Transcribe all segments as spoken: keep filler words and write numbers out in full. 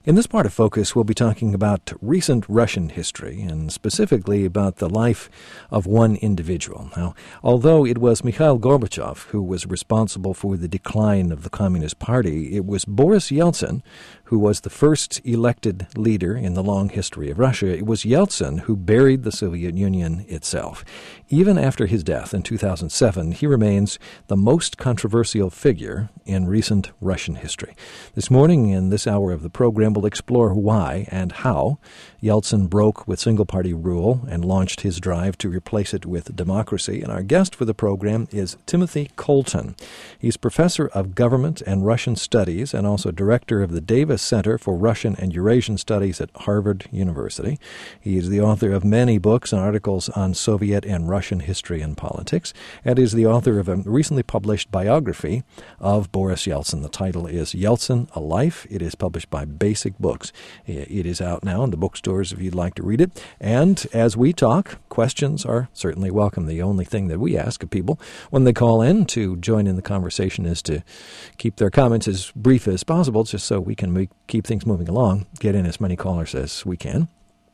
In this part of Focus, we'll be talking about recent Russian history, and specifically about the life of one individual. Now, although it was Mikhail Gorbachev who was responsible for the decline of the Communist Party, it was Boris Yeltsin who was the first elected leader in the long history of Russia. It was Yeltsin who buried the Soviet Union itself. Even after his death in two thousand seven, he remains the most controversial figure in recent Russian history. This morning, in this hour of the program, we'll explore why and how Yeltsin broke with single-party rule and launched his drive to replace it with democracy. And our guest for the program is Timothy Colton. He's professor of government and Russian studies and also director of the Davis Center for Russian and Eurasian Studies at Harvard University. He is the author of many books and articles on Soviet and Russian history and politics, and is the author of a recently published biography of Boris Yeltsin. The title is Yeltsin, A Life. It is published by Basic Books. It is out now in the bookstores if you'd like to read it. And as we talk, questions are certainly welcome. The only thing that we ask of people when they call in to join in the conversation is to keep their comments as brief as possible, just so we can make, keep things moving along, get in as many callers as we can.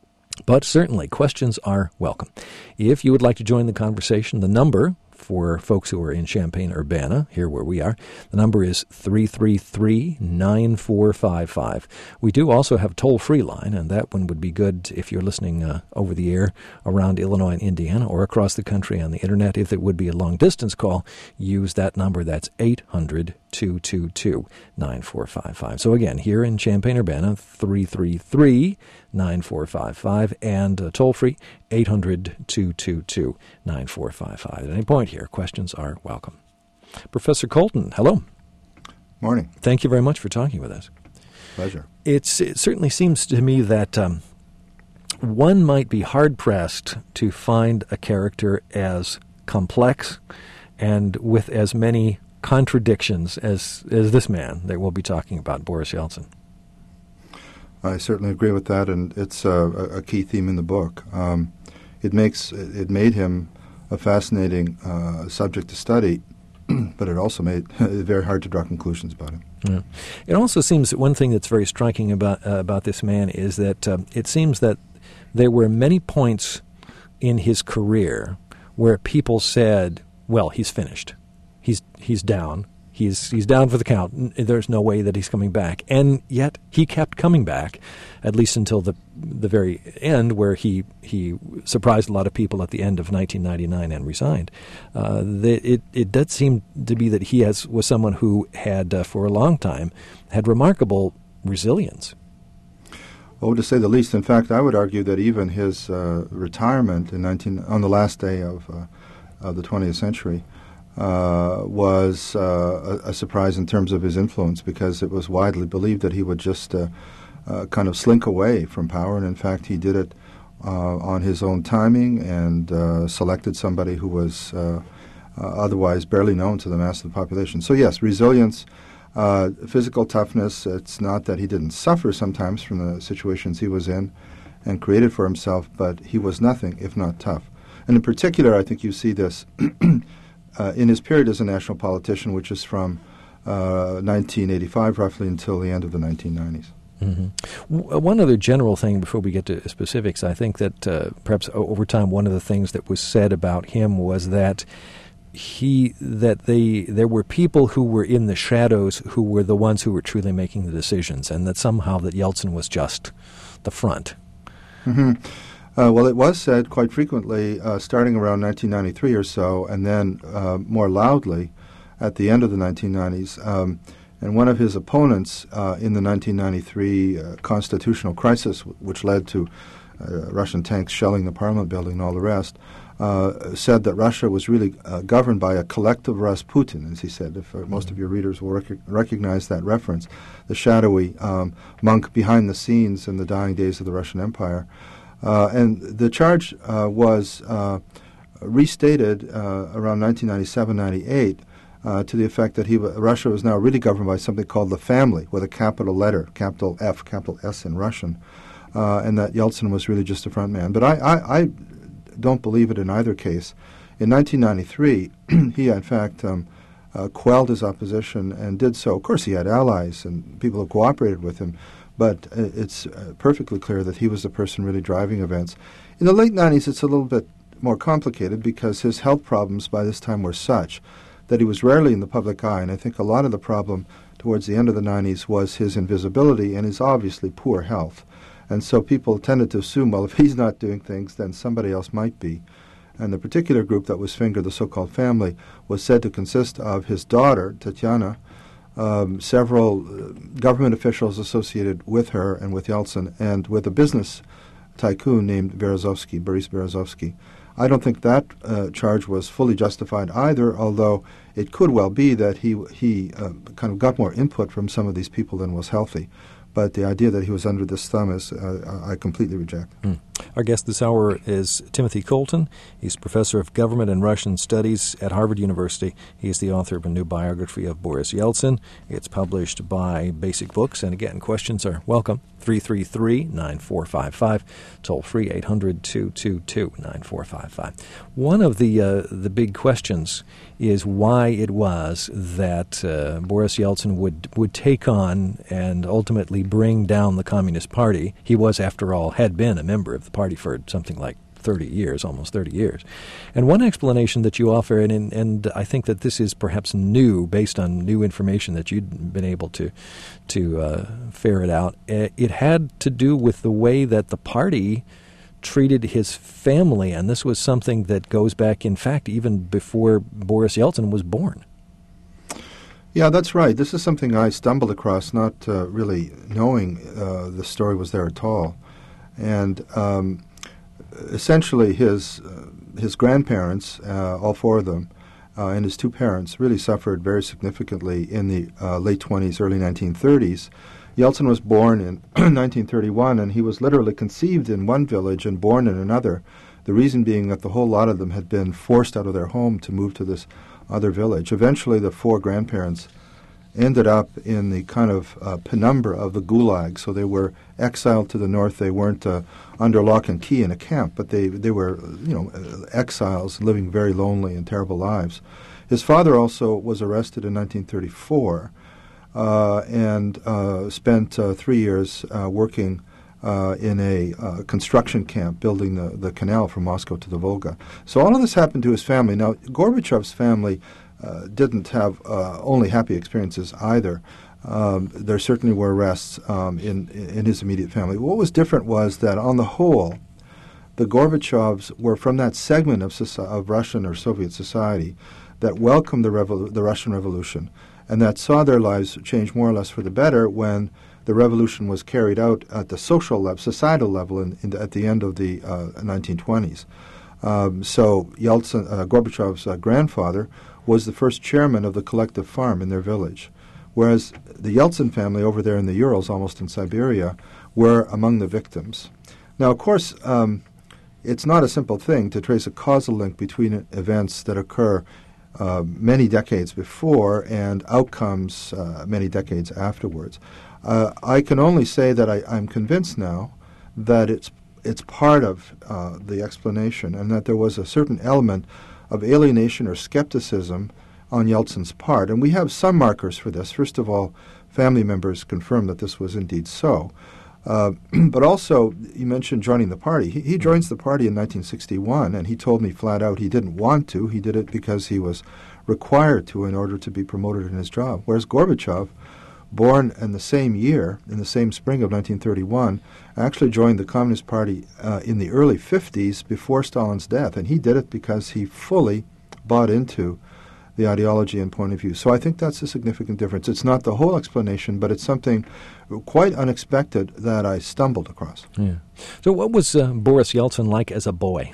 But certainly, questions are welcome. If you would like to join the conversation, the number for folks who are in Champaign-Urbana, here where we are, the number is three three three, nine four five five. We do also have a toll-free line, and that one would be good if you're listening uh, over the air around Illinois and Indiana or across the country on the Internet. If it would be a long-distance call, use that number. That's eight hundred, two two two, nine four five five. So again, here in Champaign-Urbana, three three three, nine four five five, and uh, toll-free, eight hundred, two two two, nine four five five. At any point here, questions are welcome. Professor Colton, hello. Morning. Thank you very much for talking with us. Pleasure. It's, it certainly seems to me that um, one might be hard-pressed to find a character as complex and with as many contradictions as, as this man that we'll be talking about, Boris Yeltsin. I certainly agree with that, and it's a, a key theme in the book. Um, it makes it made him a fascinating uh, subject to study, but it also made it very hard to draw conclusions about him. Yeah. It also seems that one thing that's very striking about uh, about this man is that uh, it seems that there were many points in his career where people said, "Well, he's finished. He's he's down." He's he's down for the count. There's no way that he's coming back. And yet he kept coming back, at least until the the very end, where he he surprised a lot of people at the end of nineteen ninety-nine and resigned. Uh, the, it it does seem to be that he has was someone who had, uh, for a long time, had remarkable resilience. Oh, to say the least. In fact, I would argue that even his uh, retirement in nineteen on the last day of uh, of the twentieth century. Uh, was uh, a, a surprise in terms of his influence, because it was widely believed that he would just uh, uh, kind of slink away from power, and in fact he did it uh, on his own timing and uh, selected somebody who was uh, uh, otherwise barely known to the mass of the population. So yes, resilience, uh, physical toughness. It's not that he didn't suffer sometimes from the situations he was in and created for himself, but he was nothing if not tough. And in particular, I think you see this Uh, in his period as a national politician, which is from uh, nineteen eighty-five roughly until the end of the nineteen nineties. Mm-hmm. W- one other general thing before we get to specifics, I think that uh, perhaps over time one of the things that was said about him was that he that they there were people who were in the shadows who were the ones who were truly making the decisions, and that somehow that Yeltsin was just the front. Mm-hmm. Uh, well, it was said quite frequently, uh, starting around nineteen ninety-three or so, and then uh, more loudly at the end of the nineteen nineties. Um, and one of his opponents uh, in the nineteen ninety-three uh, constitutional crisis, w- which led to uh, Russian tanks shelling the Parliament building and all the rest, uh, said that Russia was really uh, governed by a collective Rasputin, as he said. If uh, most of your readers will rec- recognize that reference, the shadowy um, monk behind the scenes in the dying days of the Russian Empire. Uh, and the charge uh, was uh, restated uh, around nineteen ninety-seven ninety-eight uh, to the effect that he w- Russia was now really governed by something called the family, with a capital letter, capital F, capital S in Russian, uh, and that Yeltsin was really just a front man. But I, I, I don't believe it in either case. In nineteen ninety-three, he, in fact, um, uh, quelled his opposition and did so. Of course, he had allies and people who cooperated with him, but uh, it's uh, perfectly clear that he was the person really driving events. In the late nineties, it's a little bit more complicated because his health problems by this time were such that he was rarely in the public eye, and I think a lot of the problem towards the end of the nineties was his invisibility and his obviously poor health. And so people tended to assume, well, if he's not doing things, then somebody else might be. And the particular group that was fingered, the so-called family, was said to consist of his daughter, Tatiana, um, several uh, government officials associated with her and with Yeltsin, and with a business tycoon named Berezovsky, Boris Berezovsky. I don't think that uh, charge was fully justified either, although it could well be that he he uh, kind of got more input from some of these people than was healthy. But the idea that he was under this thumb is uh, I completely reject. Mm. Our guest this hour is Timothy Colton. He's professor of government and Russian studies at Harvard University. He is the author of a new biography of Boris Yeltsin. It's published by Basic Books. And again, questions are welcome. three three three, nine four five five, toll free eight hundred, two two two, nine four five five. One of the uh, the big questions is why it was that uh, Boris Yeltsin would would take on and ultimately bring down the Communist Party. He was, after all, had been a member of the party for something like thirty years, almost thirty years. And one explanation that you offer, and, and I think that this is perhaps new, based on new information that you'd been able to to uh, ferret out, it had to do with the way that the party treated his family, and this was something that goes back, in fact, even before Boris Yeltsin was born. Yeah, that's right. This is something I stumbled across, not uh, really knowing uh, the story was there at all. And um, essentially his uh, his grandparents, uh, all four of them, uh, and his two parents really suffered very significantly in the uh, late twenties, early nineteen thirties. Yeltsin was born in nineteen thirty-one, and he was literally conceived in one village and born in another, the reason being that the whole lot of them had been forced out of their home to move to this other village. Eventually, the four grandparents ended up in the kind of uh, penumbra of the Gulag, so they were exiled to the north. They weren't uh, under lock and key in a camp, but they, they were, you know, exiles living very lonely and terrible lives. His father also was arrested in nineteen thirty-four uh, and uh, spent uh, three years uh, working uh, in a uh, construction camp building the, the canal from Moscow to the Volga. So all of this happened to his family. Now, Gorbachev's family uh, didn't have uh, only happy experiences either. Um, there certainly were arrests um, in, in his immediate family. What was different was that, on the whole, the Gorbachevs were from that segment of, soci- of Russian or Soviet society that welcomed the, revolu- the Russian Revolution and that saw their lives change more or less for the better when the revolution was carried out at the social level, societal level in, in the, at the end of the uh, nineteen twenties. Um, so Yeltsin, uh, Gorbachev's uh, grandfather was the first chairman of the collective farm in their village, whereas the Yeltsin family over there in the Urals, almost in Siberia, were among the victims. Now, of course, um, it's not a simple thing to trace a causal link between events that occur uh, many decades before and outcomes uh, many decades afterwards. Uh, I can only say that I, I'm convinced now that it's it's part of uh, the explanation, and that there was a certain element of alienation or skepticism on Yeltsin's part. And we have some markers for this. First of all, family members confirmed that this was indeed so. Uh, but also, you mentioned joining the party. He, he joins the party in nineteen sixty-one, and he told me flat out he didn't want to. He did it because he was required to in order to be promoted in his job. Whereas Gorbachev, born in the same year, in the same spring of nineteen thirty-one, actually joined the Communist Party uh, in the early fifties before Stalin's death, and he did it because he fully bought into the ideology and point of view. So I think that's a significant difference. It's not the whole explanation, but it's something quite unexpected that I stumbled across. Yeah. So what was uh, Boris Yeltsin like as a boy?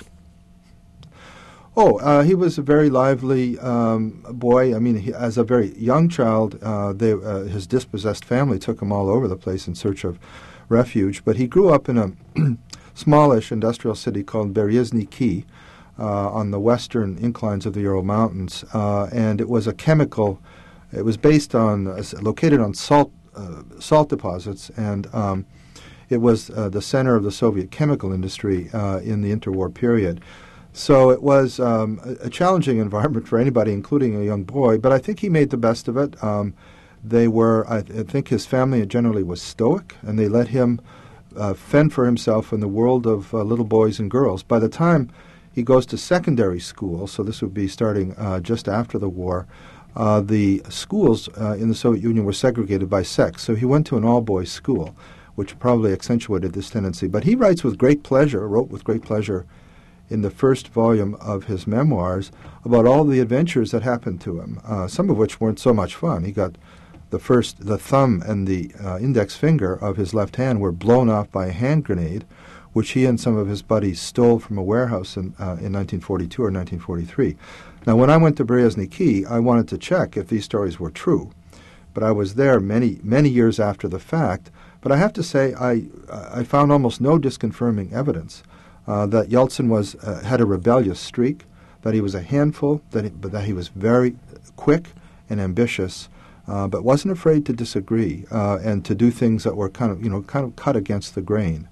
Oh, uh, he was a very lively um, boy. I mean, he, as a very young child, uh, they, uh, his dispossessed family took him all over the place in search of refuge. But he grew up in a smallish industrial city called Berezhniki uh, on the western inclines of the Ural Mountains. Uh, and it was a chemical, it was based on, uh, located on salt, uh, salt deposits, and um, it was uh, the center of the Soviet chemical industry uh, in the interwar period. So it was um, a, a challenging environment for anybody, including a young boy, but I think he made the best of it. Um, they were, I, th- I think his family generally was stoic, and they let him uh, fend for himself in the world of uh, little boys and girls. By the time he goes to secondary school, so this would be starting uh, just after the war, uh, the schools uh, in the Soviet Union were segregated by sex. So he went to an all-boys school, which probably accentuated this tendency. But he writes with great pleasure, wrote with great pleasure in the first volume of his memoirs about all the adventures that happened to him, uh, some of which weren't so much fun. He got the first, the thumb and the uh, index finger of his left hand were blown off by a hand grenade, which he and some of his buddies stole from a warehouse in, uh, in nineteen forty-two or nineteen forty-three. Now, when I went to Berezny Key, I wanted to check if these stories were true. But I was there many, many years after the fact. But I have to say, I, I found almost no disconfirming evidence uh, that Yeltsin was uh, had a rebellious streak, that he was a handful, that he, but that he was very quick and ambitious, uh, but wasn't afraid to disagree uh, and to do things that were kind of, you know, kind of cut against the grain.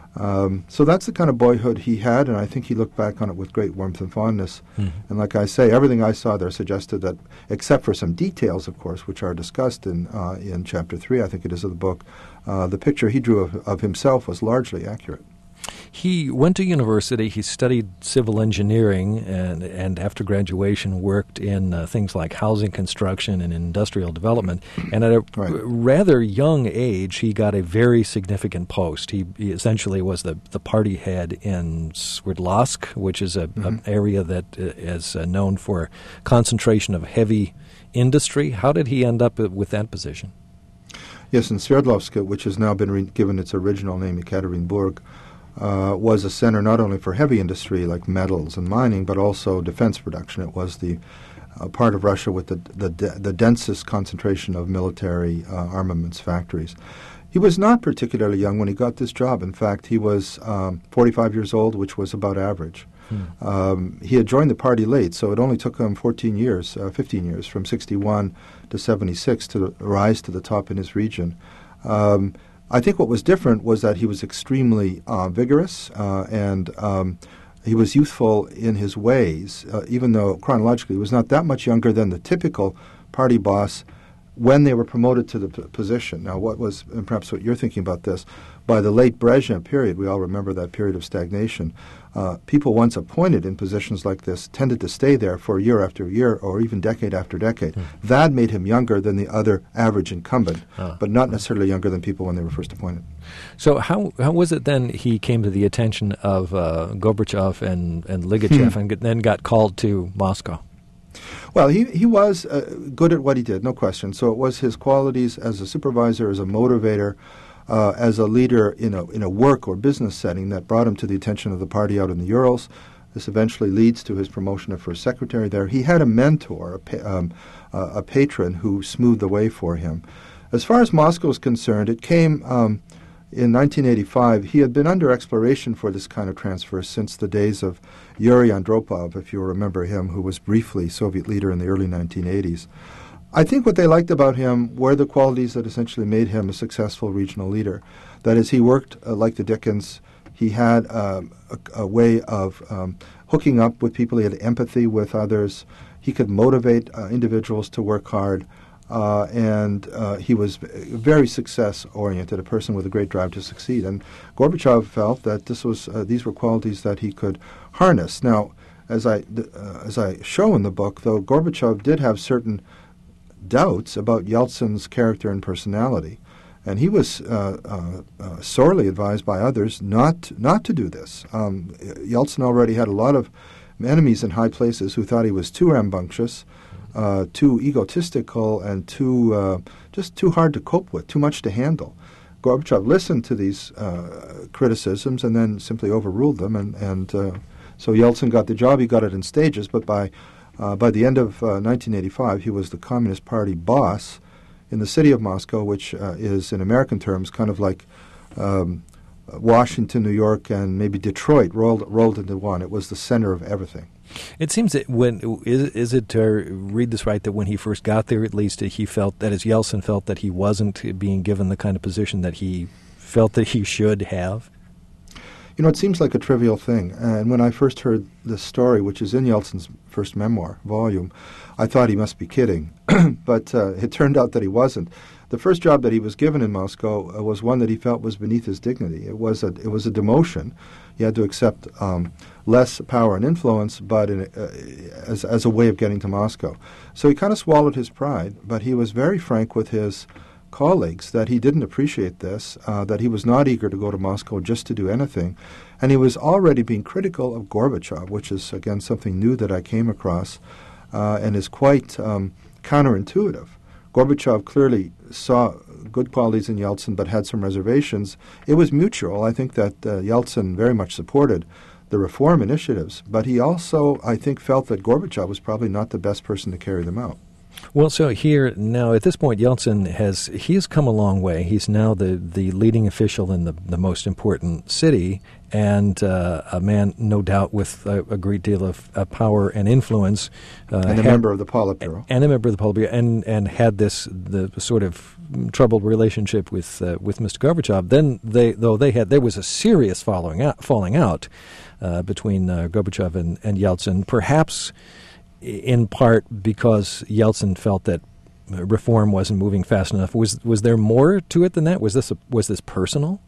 Um, so that's the kind of boyhood he had, and I think he looked back on it with great warmth and fondness. Mm-hmm. And like I say, everything I saw there suggested that, except for some details, of course, which are discussed in uh, in chapter three, I think it is, of the book, uh, the picture he drew of, of himself was largely accurate. He went to university, he studied civil engineering, and, and after graduation worked in uh, things like housing construction and industrial development. And at a right. r- rather young age, he got a very significant post. He, he essentially was the, the party head in Sverdlovsk, which is an mm-hmm. area that is uh, known for concentration of heavy industry. How did he end up with that position? Yes, in Sverdlovsk, which has now been re- given its original name, Ekaterinburg, Uh, was a center not only for heavy industry like metals and mining, but also defense production. It was the uh, part of Russia with the the, de- the densest concentration of military uh, armaments factories. He was not particularly young when he got this job. In fact, he was um, forty-five years old, which was about average. Hmm. Um, he had joined the party late, so it only took him fourteen years, uh, fifteen years, from sixty-one to seventy-six to rise to the top in his region. Um, I think what was different was that he was extremely uh, vigorous uh, and um, he was youthful in his ways, uh, even though chronologically he was not that much younger than the typical party boss when they were promoted to the p- position. Now, what was, and perhaps what you're thinking about this, by the late Brezhnev period, we all remember that period of stagnation, uh, people once appointed in positions like this tended to stay there for year after year or even decade after decade. Mm. That made him younger than the other average incumbent, uh, but not necessarily younger than people when they were first appointed. So how how was it then he came to the attention of uh, Gorbachev and, and Ligachev and then got called to Moscow? Well, he, he was uh, good at what he did, no question. So it was his qualities as a supervisor, as a motivator, uh, as a leader in a in a work or business setting that brought him to the attention of the party out in the Urals. This eventually leads to his promotion to first secretary there. He had a mentor, a, pa- um, uh, a patron who smoothed the way for him. As far as Moscow is concerned, it came um, in nineteen eighty-five. He had been under exploration for this kind of transfer since the days of Yuri Andropov, if you remember him, who was briefly Soviet leader in the early nineteen eighties. I think what they liked about him were the qualities that essentially made him a successful regional leader. That is, he worked uh, like the Dickens. He had um, a, a way of um, hooking up with people. He had empathy with others. He could motivate uh, individuals to work hard. Uh, and uh, he was very success-oriented, a person with a great drive to succeed. And Gorbachev felt that this was uh, these were qualities that he could harness. Now, as I uh, as I show in the book, though, Gorbachev did have certain doubts about Yeltsin's character and personality, and he was uh, uh, uh, sorely advised by others not not to do this. Um, Yeltsin already had a lot of enemies in high places who thought he was too rambunctious, Uh, too egotistical, and too uh, just too hard to cope with, too much to handle. Gorbachev listened to these uh, criticisms and then simply overruled them, and, and uh, so Yeltsin got the job. He got it in stages, but by uh, by the end of uh, nineteen eighty-five, he was the Communist Party boss in the city of Moscow, which uh, is, in American terms, kind of like um, Washington, New York, and maybe Detroit rolled rolled into one. It was the center of everything. It seems that when is, is it to read this right that when he first got there, at least he felt that as Yeltsin felt that he wasn't being given the kind of position that he felt that he should have. You know, it seems like a trivial thing. And when I first heard this story, which is in Yeltsin's first memoir volume, I thought he must be kidding. But uh, it turned out that he wasn't. The first job that he was given in Moscow uh, was one that he felt was beneath his dignity. It was a it was a demotion. He had to accept um, less power and influence, but in, uh, as as a way of getting to Moscow. So he kind of swallowed his pride, but he was very frank with his colleagues that he didn't appreciate this, uh, that he was not eager to go to Moscow just to do anything, and he was already being critical of Gorbachev, which is again something new that I came across, uh, and is quite um, counterintuitive. Gorbachev clearly saw good qualities in Yeltsin but had some reservations. It was mutual. I think that uh, Yeltsin very much supported the reform initiatives, but he also, I think, felt that Gorbachev was probably not the best person to carry them out. Well, so here now at this point, Yeltsin has he has come a long way. He's now the, the leading official in the, the most important city, and uh, a man, no doubt, with a, a great deal of uh, power and influence, uh, and a had, member of the Politburo, and a member of the Politburo, and and had this the sort of troubled relationship with uh, with Mister Gorbachev. Then they though they had there was a serious following out, falling out uh, between uh, Gorbachev and, and Yeltsin, perhaps in part because Yeltsin felt that reform wasn't moving fast enough. Was was there more to it than that? Was this a, was this personal?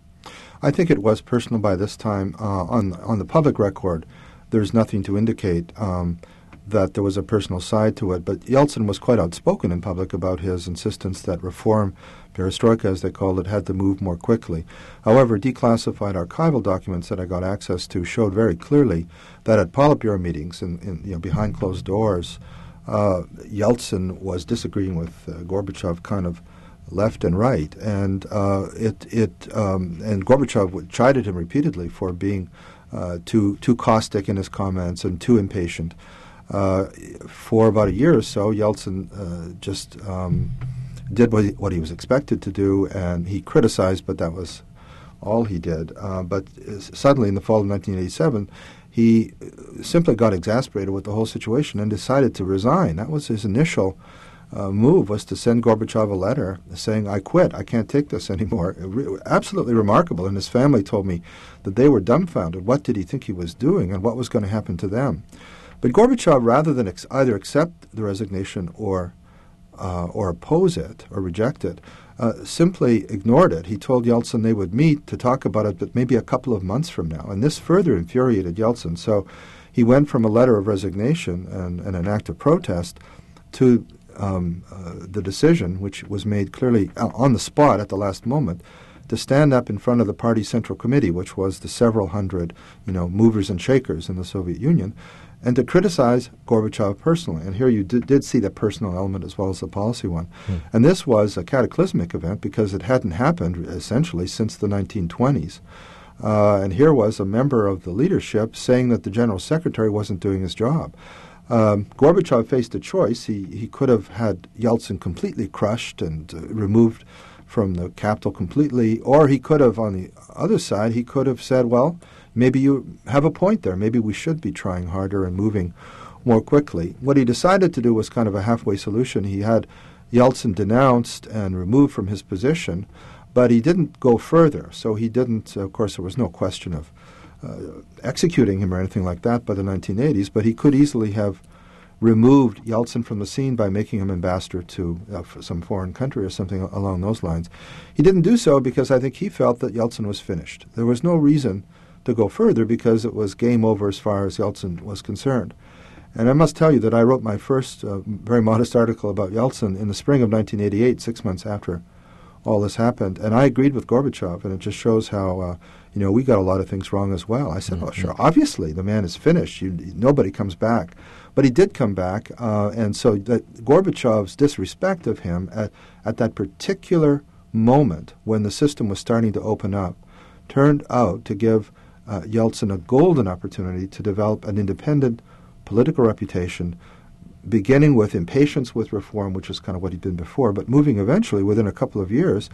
I think it was personal by this time. Uh, on on the public record, there's nothing to indicate um, that there was a personal side to it. But Yeltsin was quite outspoken in public about his insistence that reform, perestroika as they called it, had to move more quickly. However, declassified archival documents that I got access to showed very clearly that at Politburo meetings, in, in, you know, behind closed doors, uh, Yeltsin was disagreeing with uh, Gorbachev kind of left and right, and uh, it it um, and Gorbachev chided him repeatedly for being uh, too too caustic in his comments and too impatient. Uh, for about a year or so, Yeltsin uh, just um, did what he, what he was expected to do, and he criticized, but that was all he did. Uh, but uh, suddenly, in the fall of nineteen eighty-seven, he simply got exasperated with the whole situation and decided to resign. That was his initial uh, move, was to send Gorbachev a letter saying, "I quit. I can't take this anymore." Re- absolutely remarkable. And his family told me that they were dumbfounded. What did he think he was doing, and what was going to happen to them? But Gorbachev, rather than ex- either accept the resignation or uh, or oppose it or reject it, uh, simply ignored it. He told Yeltsin they would meet to talk about it, but maybe a couple of months from now. And this further infuriated Yeltsin. So he went from a letter of resignation and, and an act of protest to um, uh, the decision, which was made clearly on the spot at the last moment, to stand up in front of the party central committee, which was the several hundred, you know, movers and shakers in the Soviet Union, and to criticize Gorbachev personally. And here you did, did see the personal element as well as the policy one. Mm. And this was a cataclysmic event because it hadn't happened essentially since the nineteen twenties. Uh, and here was a member of the leadership saying that the general secretary wasn't doing his job. Um, Gorbachev faced a choice. He, he could have had Yeltsin completely crushed and uh, removed from the capital completely, or he could have, on the other side, he could have said, well, maybe you have a point there. Maybe we should be trying harder and moving more quickly. What he decided to do was kind of a halfway solution. He had Yeltsin denounced and removed from his position, but he didn't go further. So he didn't, of course, there was no question of uh, executing him or anything like that by the nineteen eighties, but he could easily have removed Yeltsin from the scene by making him ambassador to uh, some foreign country or something along those lines. He didn't do so because I think he felt that Yeltsin was finished. There was no reason to go further because it was game over as far as Yeltsin was concerned. And I must tell you that I wrote my first uh, very modest article about Yeltsin in the spring of nineteen eighty-eight, six months after all this happened. And I agreed with Gorbachev, and it just shows how, uh, you know, we got a lot of things wrong as well. I said, mm-hmm. oh, sure, obviously the man is finished. You, nobody comes back. But he did come back, uh, and so that Gorbachev's disrespect of him at, at that particular moment when the system was starting to open up turned out to give uh, Yeltsin a golden opportunity to develop an independent political reputation, beginning with impatience with reform, which is kind of what he'd been before, but moving eventually within a couple of years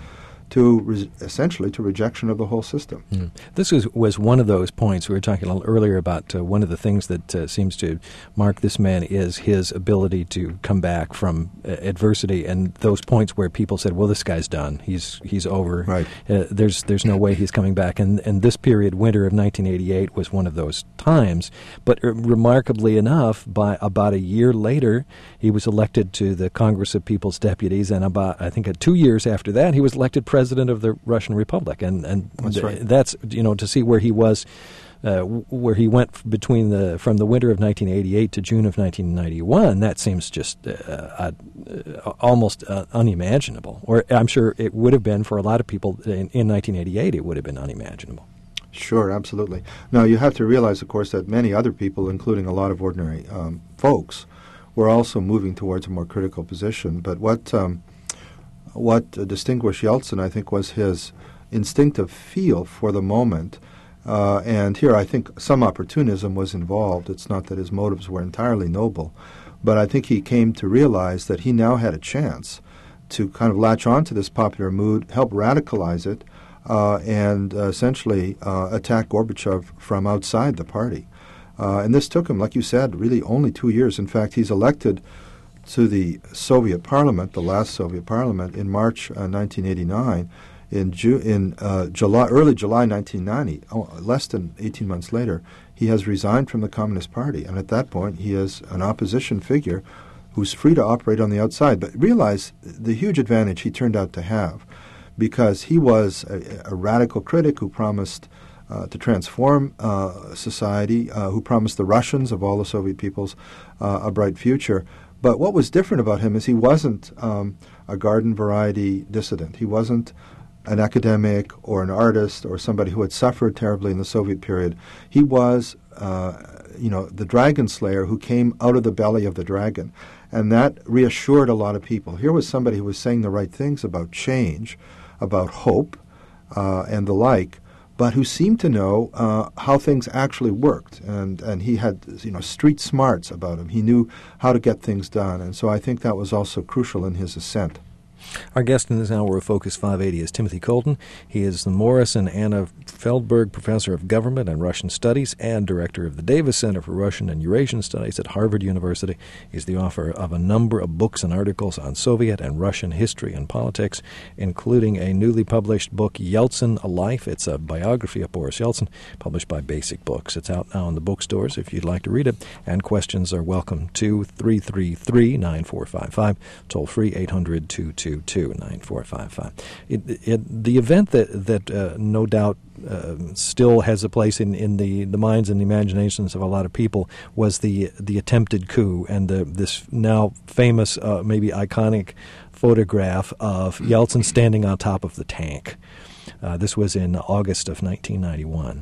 to re- essentially to rejection of the whole system. Mm. This was, was one of those points. We were talking a little earlier about uh, one of the things that uh, seems to mark this man is his ability to come back from uh, adversity, and those points where people said, well, this guy's done. He's he's over. Right. Uh, there's there's no way he's coming back. And, and this period, winter of nineteen eighty-eight, was one of those times. But uh, remarkably enough, by about a year later, he was elected to the Congress of People's Deputies, and about, I think, uh, two years after that, he was elected president President of the Russian Republic, and and that's, th- right. that's you know to see where he was, uh, w- where he went f- between the from the winter of nineteen eighty-eight to June of nineteen ninety-one. That seems just uh, uh, uh, almost uh, unimaginable. Or I'm sure it would have been for a lot of people in, in nineteen eighty-eight. It would have been unimaginable. Sure, absolutely. Now you have to realize, of course, that many other people, including a lot of ordinary um, folks, were also moving towards a more critical position. But what um, What uh, distinguished Yeltsin, I think, was his instinctive feel for the moment. Uh, and here I think some opportunism was involved. It's not that his motives were entirely noble. But I think he came to realize that he now had a chance to kind of latch on to this popular mood, help radicalize it, uh, and uh, essentially uh, attack Gorbachev from outside the party. Uh, and this took him, like you said, really only two years. In fact, he's elected to the Soviet Parliament, the last Soviet Parliament, in March uh, nineteen eighty-nine. In, Ju- in uh, July, early July nineteen ninety, oh, less than eighteen months later, he has resigned from the Communist Party. And at that point, he is an opposition figure who's free to operate on the outside. But realize the huge advantage he turned out to have, because he was a, a radical critic who promised uh, to transform uh, society, uh, who promised the Russians, of all the Soviet peoples, uh, a bright future. But what was different about him is he wasn't um, a garden variety dissident. He wasn't an academic or an artist or somebody who had suffered terribly in the Soviet period. He was, uh, you know, the dragon slayer who came out of the belly of the dragon. And that reassured a lot of people. Here was somebody who was saying the right things about change, about hope, uh, and the like, but who seemed to know uh, how things actually worked. And, and he had, you know, street smarts about him. He knew how to get things done. And so I think that was also crucial in his ascent. Our guest in this hour of Focus five eighty is Timothy Colton. He is the Morris and Anna Feldberg Professor of Government and Russian Studies and Director of the Davis Center for Russian and Eurasian Studies at Harvard University. He's the author of a number of books and articles on Soviet and Russian history and politics, including a newly published book, Yeltsin, A Life. It's a biography of Boris Yeltsin, published by Basic Books. It's out now in the bookstores if you'd like to read it, and questions are welcome to three three three, nine four five five, toll free eight hundred, two two two, nine four five five. It, it, the event that, that uh, no doubt uh, still has a place in, in the, the minds and the imaginations of a lot of people was the the attempted coup and the, this now famous, uh, maybe iconic photograph of Yeltsin standing on top of the tank. Uh, this was in August of nineteen ninety-one.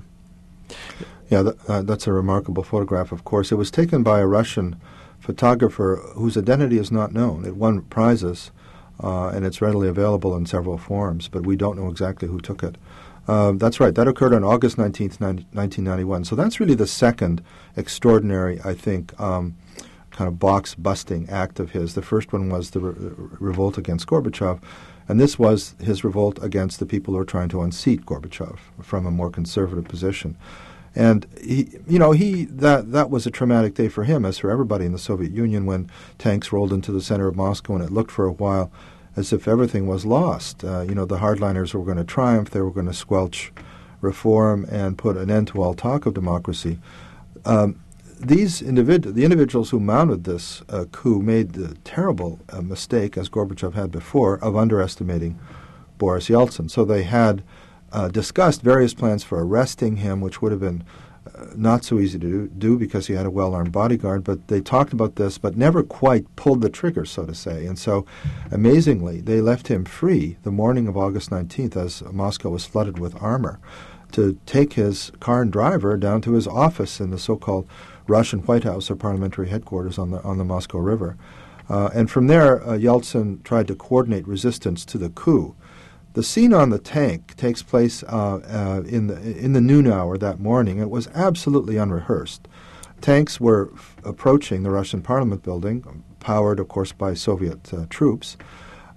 Yeah, th- uh, that's a remarkable photograph, of course. It was taken by a Russian photographer whose identity is not known. It won prizes. Uh, and it's readily available in several forms, but we don't know exactly who took it. Uh, that's right. That occurred on August nineteenth, nineteen ninety-one. So that's really the second extraordinary, I think, um, kind of box-busting act of his. The first one was the re- revolt against Gorbachev, and this was his revolt against the people who were trying to unseat Gorbachev from a more conservative position. And he, you know, he that that was a traumatic day for him, as for everybody in the Soviet Union, when tanks rolled into the center of Moscow, and it looked for a while as if everything was lost. Uh, you know, the hardliners were going to triumph; they were going to squelch reform and put an end to all talk of democracy. Um, these individ- the individuals who mounted this uh, coup made the terrible uh, mistake, as Gorbachev had before, of underestimating Boris Yeltsin. So they had Uh, discussed various plans for arresting him, which would have been uh, not so easy to do, do because he had a well-armed bodyguard. But they talked about this, but never quite pulled the trigger, so to say. And so, amazingly, they left him free the morning of August nineteenth, as Moscow was flooded with armor, to take his car and driver down to his office in the so-called Russian White House, or parliamentary headquarters on the on the Moscow River. Uh, and from there, uh, Yeltsin tried to coordinate resistance to the coup. The scene on the tank takes place uh, uh, in the in the noon hour that morning. It was absolutely unrehearsed. Tanks were f- approaching the Russian Parliament building, powered, of course, by Soviet uh, troops.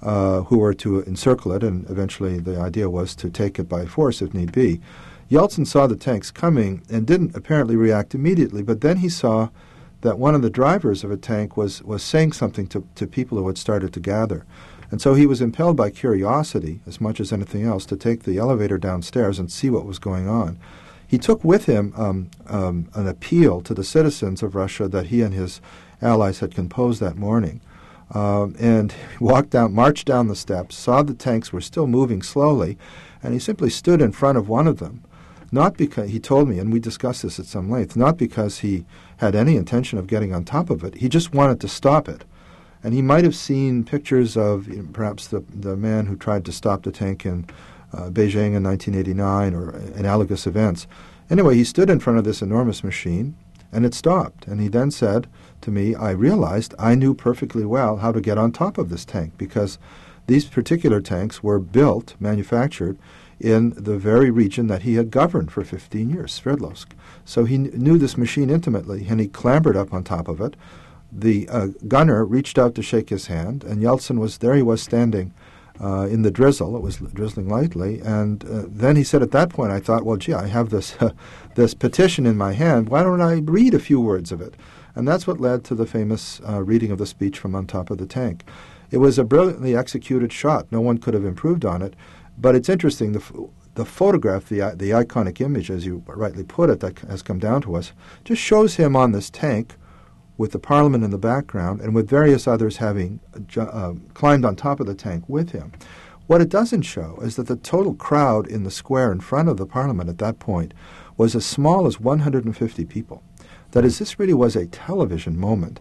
uh, who were to encircle it, and eventually the idea was to take it by force if need be. Yeltsin saw the tanks coming and didn't apparently react immediately, but then he saw that one of the drivers of a tank was, was saying something to, to people who had started to gather. And so he was impelled by curiosity, as much as anything else, to take the elevator downstairs and see what was going on. He took with him um, um, an appeal to the citizens of Russia that he and his allies had composed that morning. Um, and he walked down, marched down the steps, saw the tanks were still moving slowly, and he simply stood in front of one of them. Not because, he told me, and we discussed this at some length, not because he had any intention of getting on top of it. He just wanted to stop it. And he might have seen pictures of you know, perhaps the, the man who tried to stop the tank in uh, Beijing in nineteen eighty-nine or analogous events. Anyway, he stood in front of this enormous machine, and it stopped. And he then said to me, I realized I knew perfectly well how to get on top of this tank, because these particular tanks were built, manufactured, in the very region that he had governed for fifteen years, Sverdlovsk. So he kn- knew this machine intimately, and he clambered up on top of it. The uh, gunner reached out to shake his hand, and Yeltsin was there. He was standing uh, in the drizzle. It was drizzling lightly, and uh, then he said, at that point, I thought, well, gee, I have this uh, this petition in my hand. Why don't I read a few words of it? And that's what led to the famous uh, reading of the speech from on top of the tank. It was a brilliantly executed shot. No one could have improved on it. But it's interesting, the, f- the photograph, the, the iconic image, as you rightly put it, that has come down to us, just shows him on this tank with the parliament in the background and with various others having uh, climbed on top of the tank with him. What it doesn't show is that the total crowd in the square in front of the parliament at that point was as small as one hundred fifty people. That is, this really was a television moment.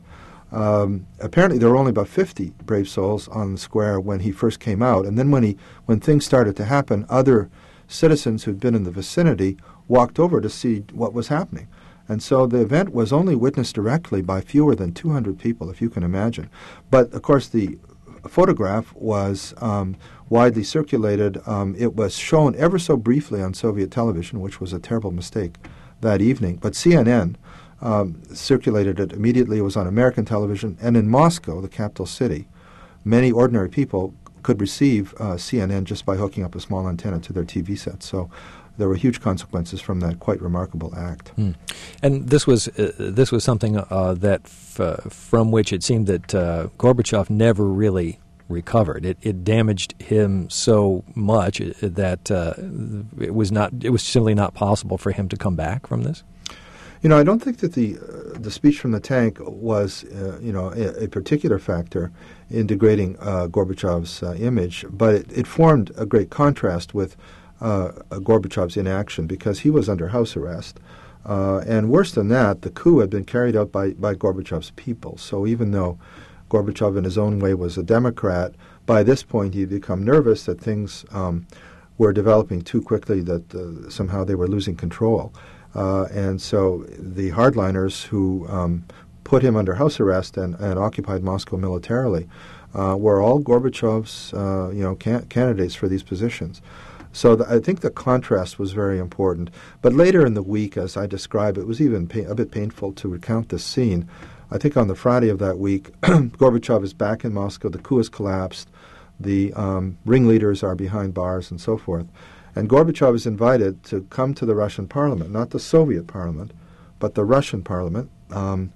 Um, apparently, there were only about fifty brave souls on the square when he first came out, and then when he, when things started to happen, other citizens who'd been in the vicinity walked over to see what was happening. And so the event was only witnessed directly by fewer than two hundred people, if you can imagine. But, of course, the photograph was um, widely circulated. Um, it was shown ever so briefly on Soviet television, which was a terrible mistake that evening. But C N N Um, circulated it immediately. It was on American television. And in Moscow, the capital city, many ordinary people could receive uh, C N N just by hooking up a small antenna to their T V sets. So there were huge consequences from that quite remarkable act. Hmm. And this was uh, this was something uh, that f- uh, from which it seemed that uh, Gorbachev never really recovered. It, it damaged him so much that uh, it was not it was simply not possible for him to come back from this. You know, I don't think that the uh, the speech from the tank was, uh, you know, a, a particular factor in degrading uh, Gorbachev's uh, image, but it, it formed a great contrast with uh, Gorbachev's inaction, because he was under house arrest. Uh, and worse than that, the coup had been carried out by, by Gorbachev's people. So even though Gorbachev in his own way was a Democrat, by this point he'd become nervous that things um, were developing too quickly, that uh, somehow they were losing control. Uh, and so the hardliners who um, put him under house arrest and, and occupied Moscow militarily uh, were all Gorbachev's uh, you know, can- candidates for these positions. So the, I think the contrast was very important. But later in the week, as I describe, it was even pa- a bit painful to recount this scene. I think on the Friday of that week, Gorbachev is back in Moscow, the coup has collapsed, the um, ringleaders are behind bars and so forth. And Gorbachev is invited to come to the Russian parliament, not the Soviet parliament, but the Russian parliament, um,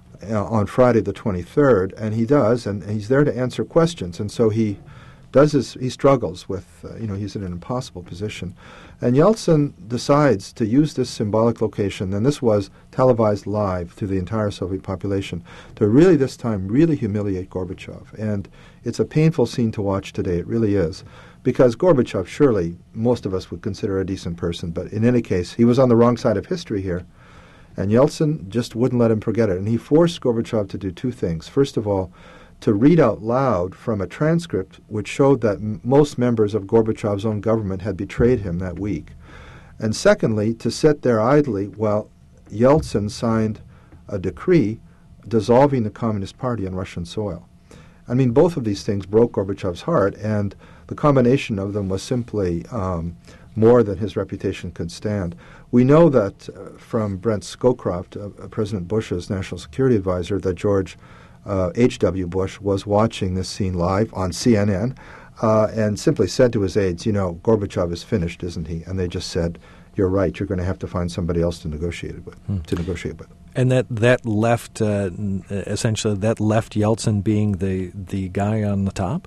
on Friday the twenty-third, and he does, and he's there to answer questions. And so he does his, he struggles with, uh, you know, he's in an impossible position. And Yeltsin decides to use this symbolic location, and this was televised live to the entire Soviet population, to really this time really humiliate Gorbachev. And it's a painful scene to watch today, it really is. Because Gorbachev, surely, most of us would consider a decent person, but in any case, he was on the wrong side of history here. And Yeltsin just wouldn't let him forget it. And he forced Gorbachev to do two things. First of all, to read out loud from a transcript which showed that m- most members of Gorbachev's own government had betrayed him that week. And secondly, to sit there idly while Yeltsin signed a decree dissolving the Communist Party on Russian soil. I mean, both of these things broke Gorbachev's heart, and the combination of them was simply um, more than his reputation could stand. We know that uh, from Brent Scowcroft, uh, President Bush's national security advisor, that George uh, H W Bush was watching this scene live on C N N uh, and simply said to his aides, you know, Gorbachev is finished, isn't he? And they just said, you're right, you're going to have to find somebody else to negotiate it with. Hmm. To negotiate with. And that that left uh, essentially that left Yeltsin being the the guy on the top.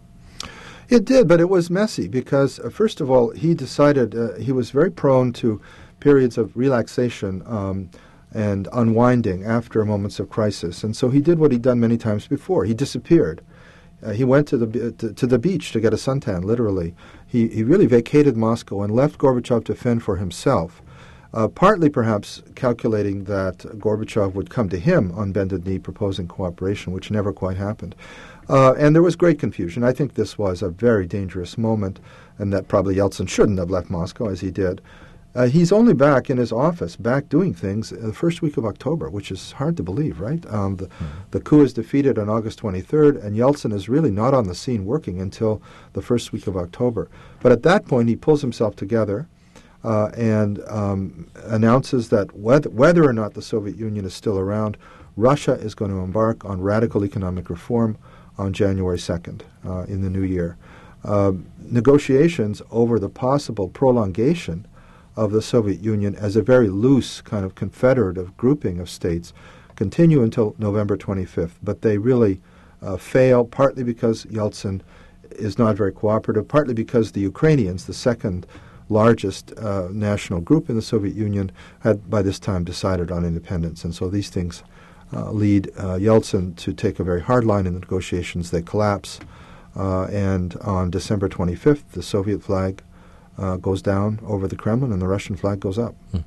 It did, but it was messy because uh, first of all, he decided uh, he was very prone to periods of relaxation um, and unwinding after moments of crisis, and so he did what he'd done many times before. He disappeared. Uh, he went to the to, to the beach to get a suntan. Literally, he he really vacated Moscow and left Gorbachev to fend for himself. Uh, partly perhaps calculating that Gorbachev would come to him on bended knee proposing cooperation, which never quite happened. Uh, and there was great confusion. I think this was a very dangerous moment, and that probably Yeltsin shouldn't have left Moscow as he did. Uh, he's only back in his office, back doing things the first week of October, which is hard to believe, right? Um, the, mm-hmm. the coup is defeated on August twenty-third, and Yeltsin is really not on the scene working until the first week of October. But at that point, he pulls himself together uh, and um, announces that whether, whether or not the Soviet Union is still around, Russia is going to embark on radical economic reform on January second uh, in the new year. Uh, negotiations over the possible prolongation of the Soviet Union as a very loose kind of confederative grouping of states continue until November twenty-fifth, but they really uh, fail, partly because Yeltsin is not very cooperative, partly because the Ukrainians, the second largest uh, national group in the Soviet Union, had by this time decided on independence, and so these things uh, lead uh, Yeltsin to take a very hard line in the negotiations. They collapse, uh, and on December twenty-fifth, the Soviet flag Uh, goes down over the Kremlin, and the Russian flag goes up. Hmm.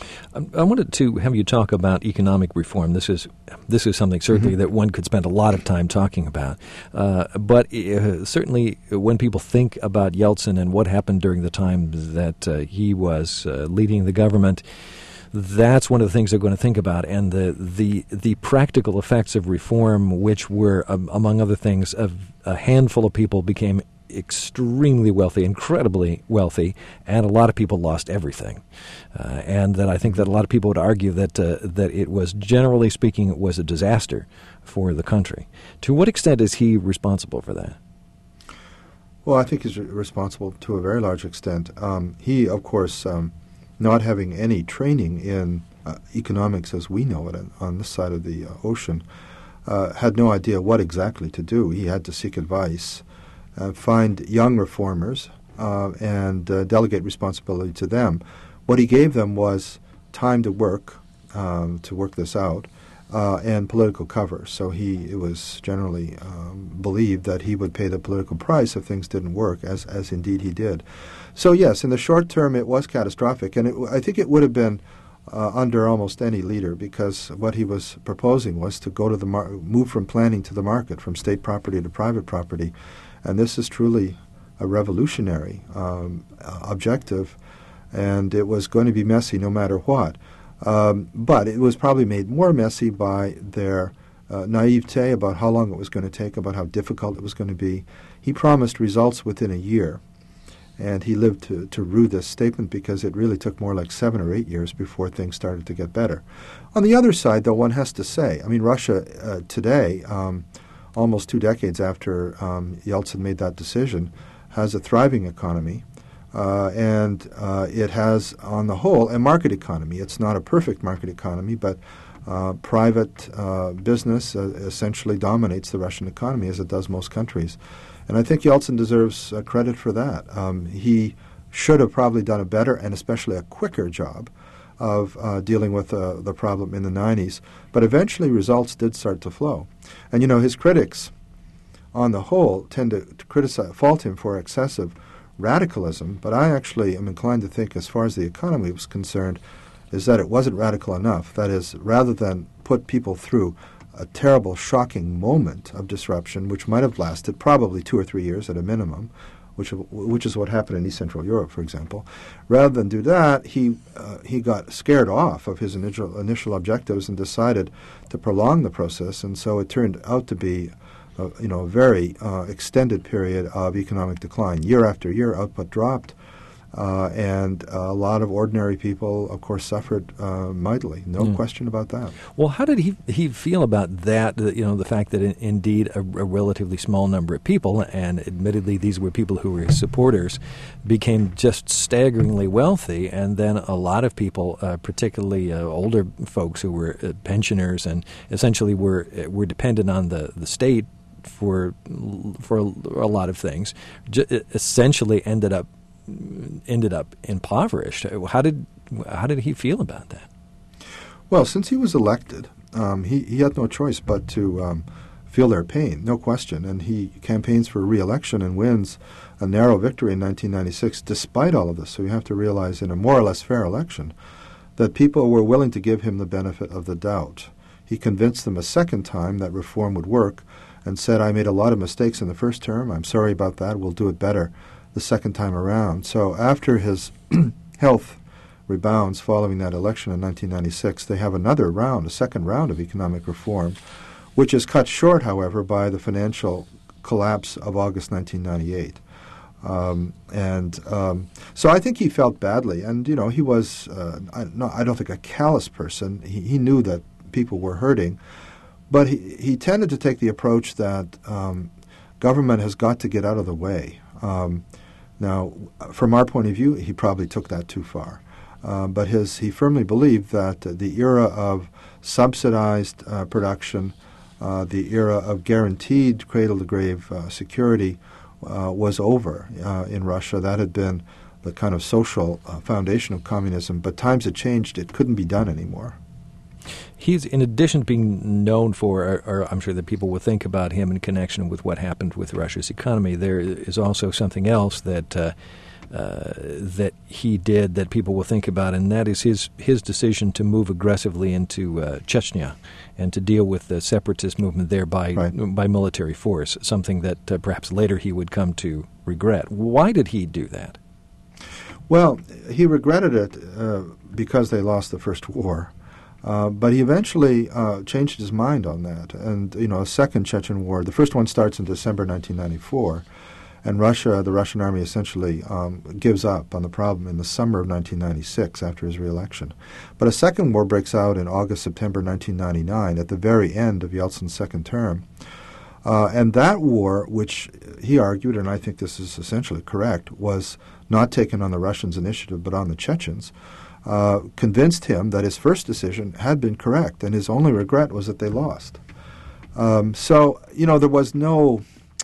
I wanted to have you talk about economic reform. This is this is something certainly mm-hmm. that one could spend a lot of time talking about. Uh, but uh, certainly when people think about Yeltsin and what happened during the time that uh, he was uh, leading the government, that's one of the things they're going to think about. And the the, the practical effects of reform, which were, um, among other things, of a handful of people became extremely wealthy, incredibly wealthy, and a lot of people lost everything. Uh, and that I think that a lot of people would argue that uh, that it was, generally speaking, it was a disaster for the country. To what extent is he responsible for that? Well, I think he's re- responsible to a very large extent. Um, he, of course, um, not having any training in uh, economics as we know it on, on this side of the uh, ocean, uh, had no idea what exactly to do. He had to seek advice. Uh, find young reformers uh, and uh, delegate responsibility to them. What he gave them was time to work, um, to work this out, uh, and political cover. So he it was generally um, believed that he would pay the political price if things didn't work, as as indeed he did. So yes, in the short term, it was catastrophic, and it, I think it would have been uh, under almost any leader, because what he was proposing was to go to the mar- move from planning to the market, from state property to private property. And this is truly a revolutionary um, uh, objective, and it was going to be messy no matter what. Um, but it was probably made more messy by their uh, naivete about how long it was going to take, about how difficult it was going to be. He promised results within a year, and he lived to, to rue this statement, because it really took more like seven or eight years before things started to get better. On the other side, though, one has to say, I mean, Russia uh, today, um, almost two decades after um, Yeltsin made that decision, has a thriving economy, uh, and uh, it has, on the whole, a market economy. It's not a perfect market economy, but uh, private uh, business uh, essentially dominates the Russian economy, as it does most countries. And I think Yeltsin deserves uh, credit for that. Um, he should have probably done a better and especially a quicker job of uh, dealing with uh, the problem in the nineties. But eventually results did start to flow. And, you know, his critics, on the whole, tend to, to criticize, fault him for excessive radicalism. But I actually am inclined to think, as far as the economy was concerned, is that it wasn't radical enough. That is, rather than put people through a terrible, shocking moment of disruption, which might have lasted probably two or three years at a minimum, which which is what happened in East Central Europe, for example. Rather than do that, he uh, he got scared off of his initial initial objectives and decided to prolong the process, and so it turned out to be, uh, you know, a very uh, extended period of economic decline. Year after year, output dropped, Uh, and uh, a lot of ordinary people, of course, suffered uh, mightily. No yeah. question about that. Well, how did he he feel about that? Uh, you know, the fact that in, indeed a, a relatively small number of people, and admittedly these were people who were his supporters, became just staggeringly wealthy, and then a lot of people, uh, particularly uh, older folks who were uh, pensioners and essentially were were dependent on the, the state for for a lot of things, j- essentially ended up. ended up impoverished. How did how did he feel about that? Well, since he was elected, um, he, he had no choice but to um, feel their pain, no question. And he campaigns for re-election and wins a narrow victory in nineteen ninety-six despite all of this. So you have to realize in a more or less fair election that people were willing to give him the benefit of the doubt. He convinced them a second time that reform would work and said, I made a lot of mistakes in the first term. I'm sorry about that. We'll do it better the second time around. So after his health rebounds following that election in nineteen ninety-six, they have another round, a second round of economic reform, which is cut short, however, by the financial collapse of August nineteen ninety-eight. Um, and um, so I think he felt badly. And, you know, he was, uh, I, no, I don't think a callous person. He, he knew that people were hurting. But he, he tended to take the approach that um, government has got to get out of the way. Um, Now, from our point of view, he probably took that too far. Uh, but his, he firmly believed that uh, the era of subsidized uh, production, uh, the era of guaranteed cradle-to-grave uh, security uh, was over uh, in Russia. That had been the kind of social uh, foundation of communism. But times had changed. It couldn't be done anymore. He's, in addition to being known for, or, or I'm sure that people will think about him in connection with what happened with Russia's economy, there is also something else that uh, uh, that he did that people will think about, and that is his his decision to move aggressively into uh, Chechnya and to deal with the separatist movement there by, right. by military force, something that uh, perhaps later he would come to regret. Why did he do that? Well, he regretted it uh, because they lost the first war. Uh, but he eventually uh, changed his mind on that. And, you know, a second Chechen war, the first one starts in December nineteen ninety-four, and Russia, the Russian army essentially um, gives up on the problem in the summer of nineteen ninety-six after his reelection. But a second war breaks out in August, September nineteen ninety-nine at the very end of Yeltsin's second term. Uh, and that war, which he argued, and I think this is essentially correct, was not taken on the Russians' initiative but on the Chechens, Uh, convinced him that his first decision had been correct, and his only regret was that they lost. Um, so, you know, there was no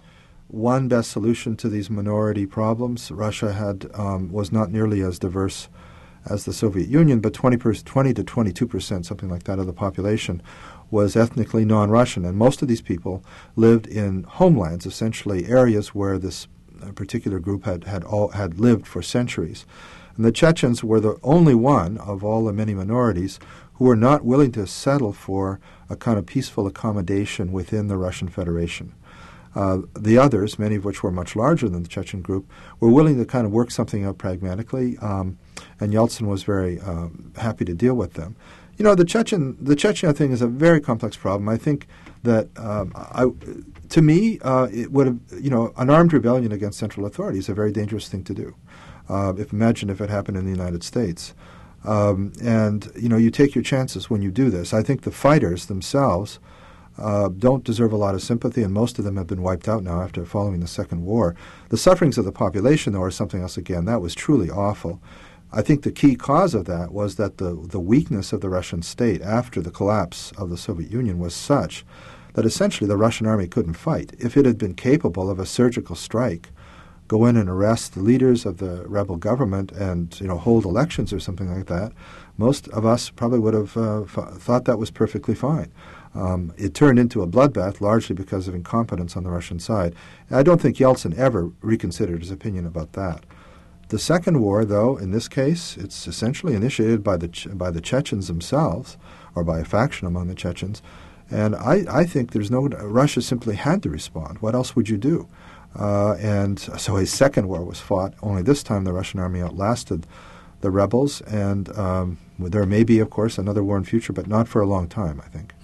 one best solution to these minority problems. Russia had um, was not nearly as diverse as the Soviet Union, but twenty, twenty to twenty-two percent, something like that, of the population was ethnically non-Russian, and most of these people lived in homelands, essentially areas where this uh, particular group had had, all, had lived for centuries. And the Chechens were the only one of all the many minorities who were not willing to settle for a kind of peaceful accommodation within the Russian Federation. Uh, the others, many of which were much larger than the Chechen group, were willing to kind of work something out pragmatically, um, and Yeltsin was very um, happy to deal with them. You know, the Chechen, the Chechnya thing is a very complex problem. I think that, um, I, to me, uh, it would have, you know, an armed rebellion against central authority is a very dangerous thing to do. Uh, if imagine if it happened in the United States. Um, and, you know, you take your chances when you do this. I think the fighters themselves uh, don't deserve a lot of sympathy, and most of them have been wiped out now after following the Second War. The sufferings of the population, though, are something else again. That was truly awful. I think the key cause of that was that the, the weakness of the Russian state after the collapse of the Soviet Union was such that essentially the Russian army couldn't fight. If it had been capable of a surgical strike, go in and arrest the leaders of the rebel government and, you know, hold elections or something like that, most of us probably would have uh, f- thought that was perfectly fine. Um, it turned into a bloodbath largely because of incompetence on the Russian side. And I don't think Yeltsin ever reconsidered his opinion about that. The second war, though, in this case, it's essentially initiated by the Ch- by the Chechens themselves, or by a faction among the Chechens. And I, I think there's no Russia simply had to respond. What else would you do? Uh, and so a second war was fought. Only this time the Russian army outlasted the rebels. And um, there may be, of course, another war in future, but not for a long time, I think. Mm.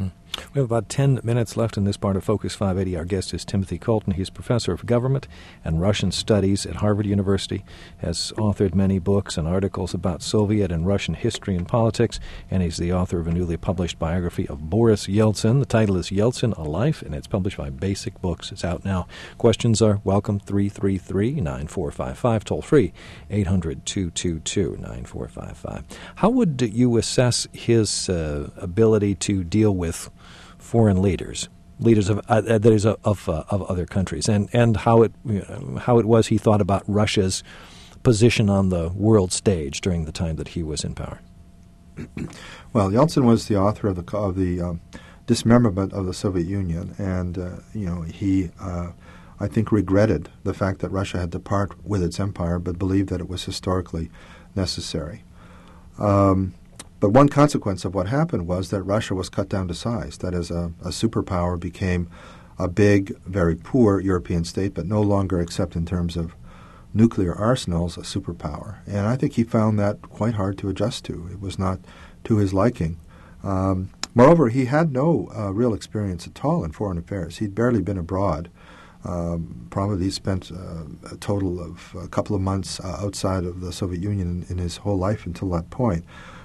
We have about ten minutes left in this part of Focus five eighty. Our guest is Timothy Colton. He's professor of government and Russian studies at Harvard University, has authored many books and articles about Soviet and Russian history and politics, and he's the author of a newly published biography of Boris Yeltsin. The title is Yeltsin, A Life, and it's published by Basic Books. It's out now. Questions are welcome, three three three, nine four five five, toll free, eight hundred, two two two, nine four five five. How would you assess his uh, ability to deal with foreign leaders, leaders of uh, that is of of, uh, of other countries, and and how it you know, how it was he thought about Russia's position on the world stage during the time that he was in power? Well, Yeltsin was the author of the of the um, dismemberment of the Soviet Union, and uh, you know he uh, I think regretted the fact that Russia had to part with its empire, but believed that it was historically necessary. Um, But one consequence of what happened was that Russia was cut down to size. That is, a, a superpower became a big, very poor European state, but no longer, except in terms of nuclear arsenals, a superpower. And I think he found that quite hard to adjust to. It was not to his liking. Um, moreover, he had no uh, real experience at all in foreign affairs. He'd barely been abroad. Um, probably spent uh, a total of a couple of months uh, outside of the Soviet Union in, in his whole life until that point.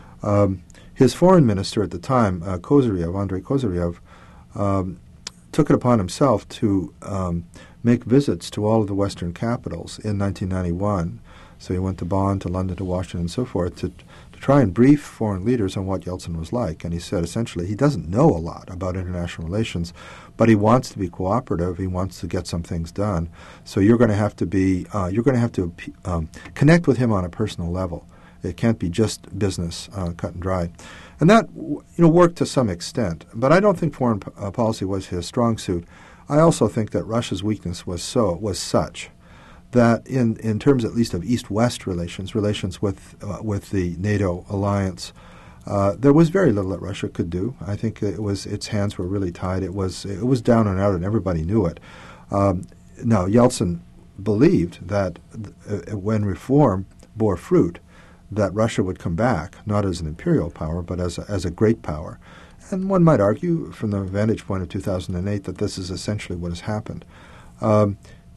Um, his foreign minister at the time, uh, Kozyrev, Andrei Kozyrev, um, took it upon himself to um, make visits to all of the Western capitals in nineteen ninety-one. So he went to Bonn, to London, to Washington, and so forth, to, to try and brief foreign leaders on what Yeltsin was like. And he said, essentially, he doesn't know a lot about international relations, but he wants to be cooperative. He wants to get some things done. So you're going to have to be, uh, you're going to have to um, connect with him on a personal level. It can't be just business, uh, cut and dry. And that you know, worked to some extent. But I don't think foreign p- uh, policy was his strong suit. I also think that Russia's weakness was so was such that in, in terms at least of East-West relations, relations with, uh, with the NATO alliance, uh, there was very little that Russia could do. I think it was its hands were really tied. It was, it was down and out, and everybody knew it. Um, now, Yeltsin believed that uh, when reform bore fruit, that Russia would come back, not as an imperial power, but as a, as a great power. And one might argue, from the vantage point of two thousand eight, that this is essentially what has happened. Um,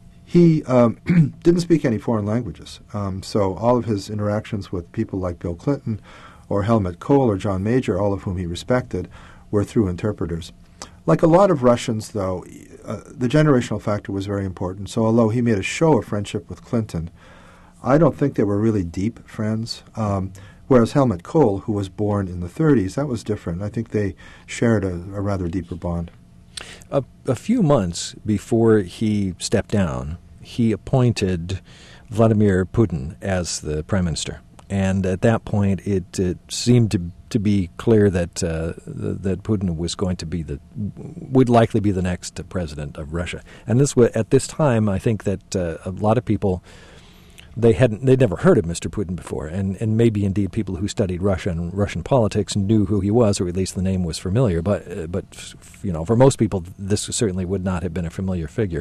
he um, didn't speak any foreign languages, um, so all of his interactions with people like Bill Clinton or Helmut Kohl or John Major, all of whom he respected, were through interpreters. Like a lot of Russians, though, uh, the generational factor was very important, so although he made a show of friendship with Clinton, I don't think they were really deep friends, um, whereas Helmut Kohl, who was born in the thirties, that was different. I think they shared a, a rather deeper bond. A, a few months before he stepped down, he appointed Vladimir Putin as the prime minister. And at that point, it, it seemed to to be clear that uh, that Putin was going to be the would likely be the next president of Russia. And this was, at this time, I think that uh, a lot of people, They hadn't, they'd never heard of Mister Putin before, and, and maybe indeed people who studied Russia and Russian politics knew who he was, or at least the name was familiar. But, uh, but you know, for most people, this certainly would not have been a familiar figure.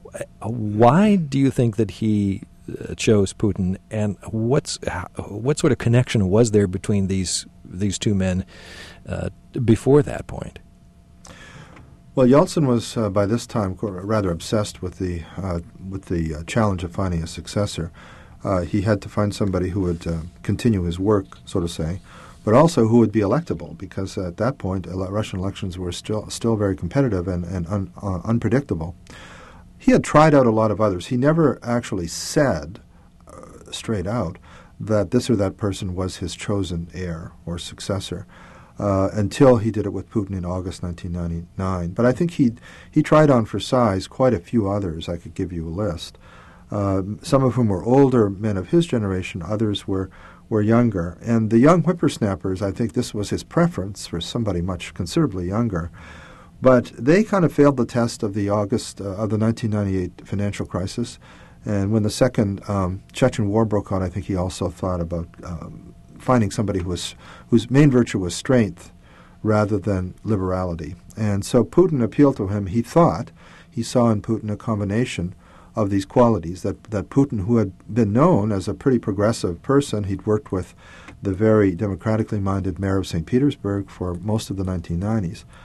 Why do you think that he uh, chose Putin, and what's what sort of connection was there between these these two men uh, before that point? Well, Yeltsin was uh, by this time rather obsessed with the uh, with the uh, challenge of finding a successor. Uh, he had to find somebody who would uh, continue his work, so to say, but also who would be electable, because at that point, ele- Russian elections were still still very competitive and, and un, uh, unpredictable. He had tried out a lot of others. He never actually said uh, straight out that this or that person was his chosen heir or successor uh, until he did it with Putin in August nineteen ninety-nine. But I think he he tried on for size quite a few others. I could give you a list. Uh, some of whom were older men of his generation, others were, were younger. And the young whippersnappers, I think this was his preference for somebody much considerably younger. But they kind of failed the test of the August uh, of the nineteen ninety-eight financial crisis. And when the second um, Chechen war broke out, I think he also thought about um, finding somebody who was, whose main virtue was strength rather than liberality. And so Putin appealed to him. He thought he saw in Putin a combination of these qualities, that, that Putin, who had been known as a pretty progressive person, he'd worked with the very democratically minded mayor of Saint Petersburg for most of the nineteen nineties,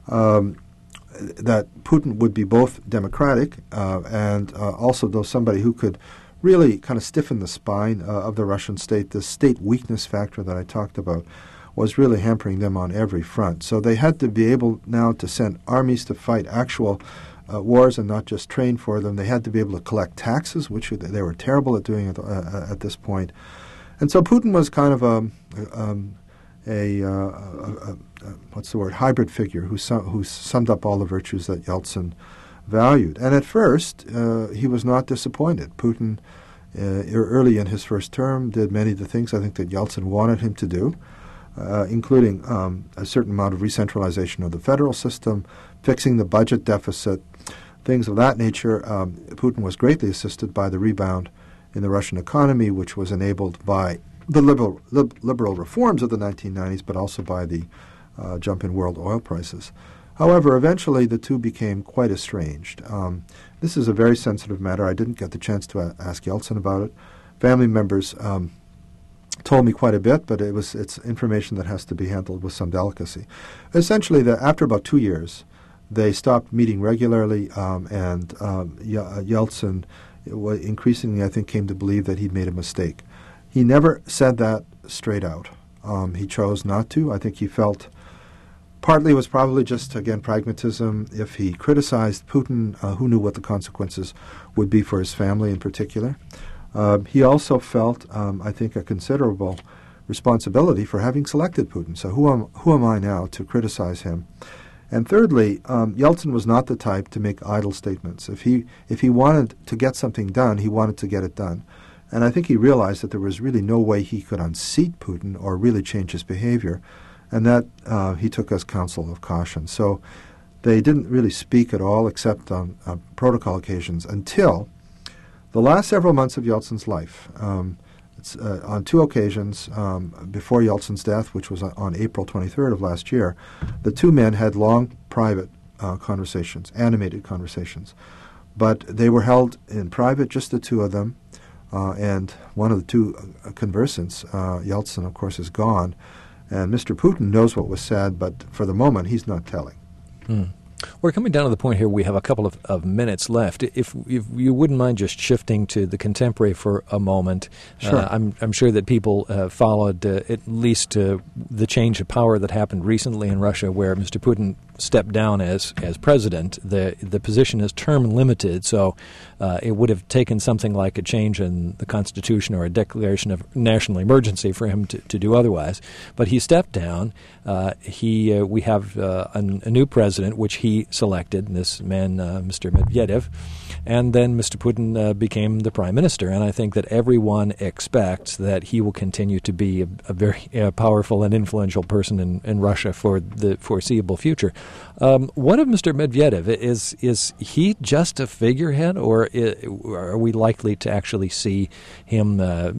um, that Putin would be both democratic uh, and uh, also, though, somebody who could really kind of stiffen the spine uh, of the Russian state. The state weakness factor that I talked about was really hampering them on every front. So they had to be able now to send armies to fight actual uh, wars and not just train for them. They had to be able to collect taxes, which they were terrible at doing at, uh, at this point. And so Putin was kind of a, um, a, uh, a, a, a what's the word, hybrid figure who, sum, who summed up all the virtues that Yeltsin valued. And at first, uh, he was not disappointed. Putin, uh, early in his first term, did many of the things I think that Yeltsin wanted him to do, uh, including um, a certain amount of re-centralization of the federal system, fixing the budget deficit, things of that nature. Um, Putin was greatly assisted by the rebound in the Russian economy, which was enabled by the liberal, lib, liberal reforms of the nineteen nineties, but also by the uh, jump in world oil prices. However, eventually the two became quite estranged. Um, this is a very sensitive matter. I didn't get the chance to a- ask Yeltsin about it. Family members um, told me quite a bit, but it was it's information that has to be handled with some delicacy. Essentially, the, after about two years, they stopped meeting regularly, um, and um, Ye- Yeltsin increasingly, I think, came to believe that he'd made a mistake. He never said that straight out. Um, he chose not to. I think he felt partly it was probably just, again, pragmatism. If he criticized Putin, uh, who knew what the consequences would be for his family in particular? Uh, he also felt, um, I think, a considerable responsibility for having selected Putin. So who am, who am I now to criticize him? And thirdly, um, Yeltsin was not the type to make idle statements. If he if he wanted to get something done, he wanted to get it done. And I think he realized that there was really no way he could unseat Putin or really change his behavior, and that uh, he took as counsel of caution. So they didn't really speak at all except on uh, protocol occasions until the last several months of Yeltsin's life. Um, it's, uh, on two occasions um, before Yeltsin's death, which was on April twenty-third of last year, the two men had long private uh, conversations, animated conversations. But they were held in private, just the two of them. Uh, and one of the two uh, conversants, uh, Yeltsin, of course, is gone. And Mister Putin knows what was said, but for the moment, he's not telling. Hmm. We're coming down to the point here. We have a couple of, of minutes left. If, if you wouldn't mind just shifting to the contemporary for a moment. Sure. Uh, I'm, I'm sure that people uh, followed uh, at least uh, the change of power that happened recently in Russia, where Mister Putin stepped down as as president. The the position is term limited, so uh, it would have taken something like a change in the Constitution or a declaration of national emergency for him to, to do otherwise. But he stepped down. Uh, he uh, we have uh, a, a new president, which he selected, this man, uh, Mister Medvedev, and then Mister Putin uh, became the prime minister. And I think that everyone expects that he will continue to be a, a very uh, powerful and influential person in, in Russia for the foreseeable future. Um, what of Mister Medvedev? Is is he just a figurehead, or is, are we likely to actually see him uh, uh,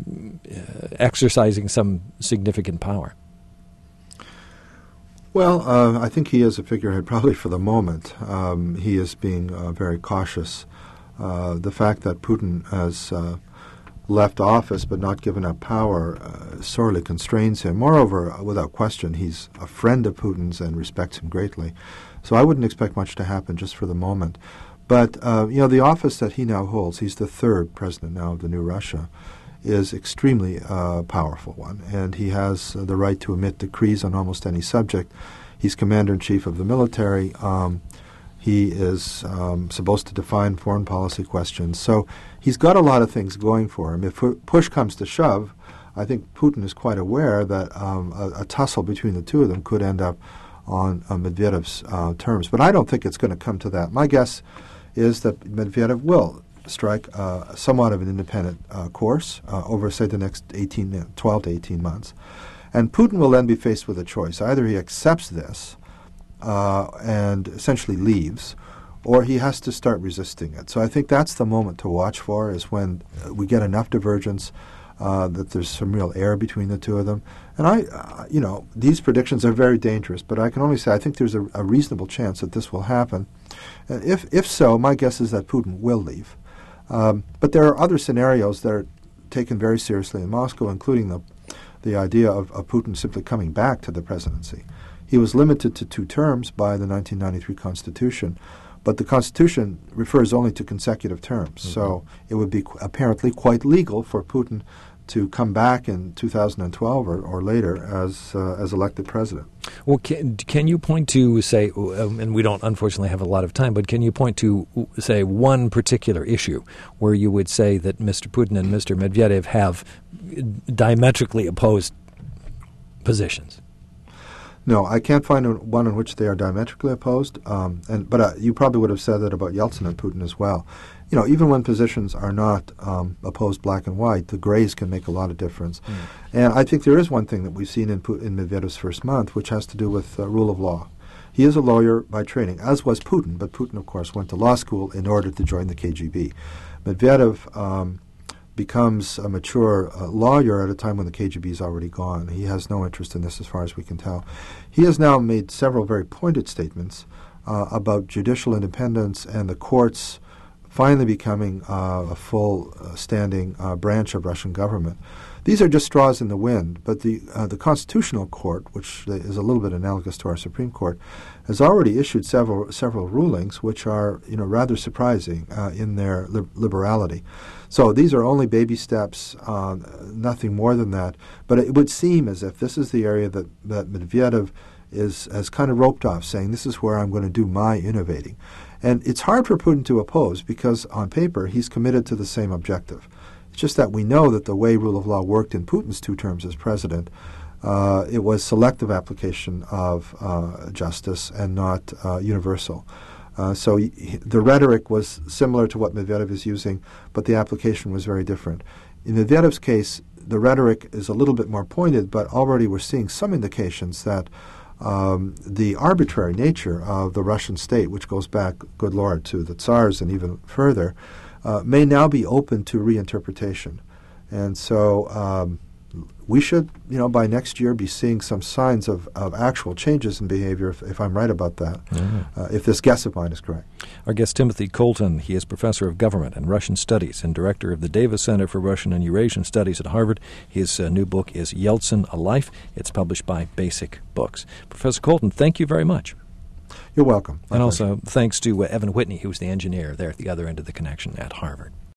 exercising some significant power? Well, uh, I think he is a figurehead probably for the moment. Um, he is being uh, very cautious. Uh, the fact that Putin has uh, left office but not given up power uh, sorely constrains him. Moreover, without question, he's a friend of Putin's and respects him greatly. So I wouldn't expect much to happen just for the moment. But, uh, you know, the office that he now holds, he's the third president now of the new Russia, is extremely uh, powerful one. And he has uh, the right to emit decrees on almost any subject. He's commander-in-chief of the military. Um, He is um, supposed to define foreign policy questions. So he's got a lot of things going for him. If push comes to shove, I think Putin is quite aware that um, a, a tussle between the two of them could end up on uh, Medvedev's uh, terms. But I don't think it's going to come to that. My guess is that Medvedev will strike uh, somewhat of an independent uh, course uh, over, say, the next eighteen, twelve to eighteen months. And Putin will then be faced with a choice. Either he accepts this Uh, and essentially leaves, or he has to start resisting it. So I think that's the moment to watch for, is when uh, we get enough divergence uh, that there's some real air between the two of them. And I, uh, you know, these predictions are very dangerous, but I can only say I think there's a, a reasonable chance that this will happen. And if, if so, my guess is that Putin will leave. Um, but there are other scenarios that are taken very seriously in Moscow, including the, the idea of, of Putin simply coming back to the presidency. He was limited to two terms by the nineteen ninety-three Constitution, but the Constitution refers only to consecutive terms. Mm-hmm. So it would be qu- apparently quite legal for Putin to come back in two thousand twelve or, or later as uh, as elected president. Well, can, can you point to, say, um, and we don't unfortunately have a lot of time, but can you point to, say, one particular issue where you would say that Mister Putin and Mister Medvedev have diametrically opposed positions? No, I can't find one in which they are diametrically opposed. Um, and but uh, you probably would have said that about Yeltsin and Putin as well. You know, even when positions are not um, opposed black and white, the grays can make a lot of difference. Mm. And I think there is one thing that we've seen in, Pu- in Medvedev's first month, which has to do with uh, rule of law. He is a lawyer by training, as was Putin, but Putin, of course, went to law school in order to join the K G B. Medvedev um, becomes a mature uh, lawyer at a time when the K G B is already gone. He has no interest in this as far as we can tell. He has now made several very pointed statements uh, about judicial independence and the courts finally becoming uh, a full uh, standing uh, branch of Russian government. These are just straws in the wind, but the uh, the Constitutional Court, which is a little bit analogous to our Supreme Court, has already issued several several rulings which are you know rather surprising uh, in their li- liberality. So these are only baby steps, uh, nothing more than that. But it would seem as if this is the area that, that Medvedev is has kind of roped off, saying this is where I'm going to do my innovating. And it's hard for Putin to oppose because on paper he's committed to the same objective. It's just that we know that the way rule of law worked in Putin's two terms as president, uh, it was selective application of uh, justice and not uh, universal. Uh, so y- the rhetoric was similar to what Medvedev is using, but the application was very different. In Medvedev's case, the rhetoric is a little bit more pointed, but already we're seeing some indications that um, the arbitrary nature of the Russian state, which goes back, good Lord, to the Tsars and even further, uh, may now be open to reinterpretation. And so um, we should, you know, by next year be seeing some signs of, of actual changes in behavior, if, if I'm right about that, mm-hmm. uh, if this guess of mine is correct. Our guest, Timothy Colton, he is professor of government and Russian studies and director of the Davis Center for Russian and Eurasian Studies at Harvard. His uh, new book is Yeltsin, A Life. It's published by Basic Books. Professor Colton, thank you very much. You're welcome. My and pleasure. Also thanks to uh, Evan Whitney, who's the engineer there at the other end of the connection at Harvard.